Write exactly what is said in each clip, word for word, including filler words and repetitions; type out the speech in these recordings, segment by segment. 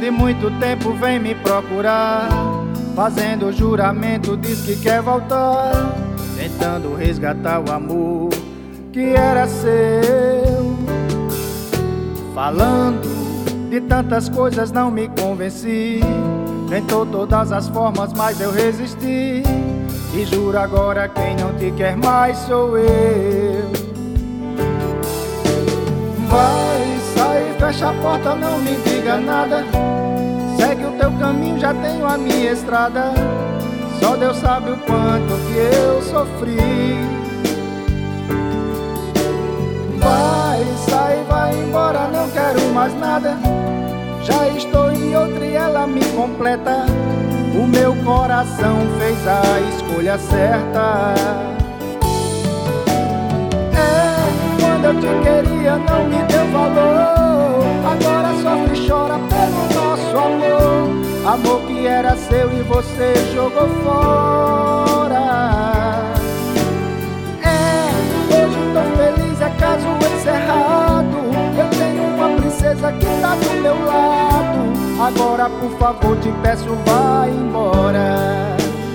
de muito tempo vem me procurar, fazendo juramento, diz que quer voltar, tentando resgatar o amor que era seu. Falando de tantas coisas não me convenci, tentou todas as formas mas eu resisti, e juro agora quem não te quer mais sou eu. Vai, sai, fecha a porta, não me diga nada, segue o teu caminho, já tenho a minha estrada. Só Deus sabe o quanto que eu sofri. Vai, sai, vai embora, não quero mais nada, já estou em outra e ela me completa. O meu coração fez a escolha certa. É, quando eu te queria não me deu valor, agora sofre e chora pelo nosso amor. Amor que era seu e você jogou fora. É, hoje tô feliz, é caso encerrado. Eu tenho uma princesa que tá do meu lado. Agora por favor te peço, vai embora.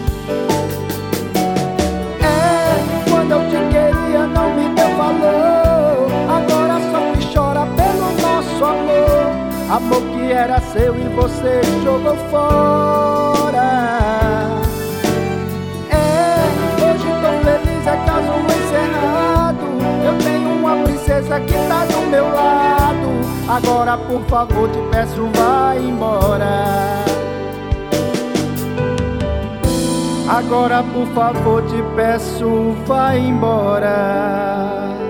É, quando eu te queria não me deu valor, agora sofre e chora pelo nosso amor. Amor que era seu e você jogou fora. É, hoje tô feliz, é caso encerrado. Eu tenho uma princesa que tá do meu lado. Agora por favor te peço, vai embora. Agora por favor te peço, vai embora.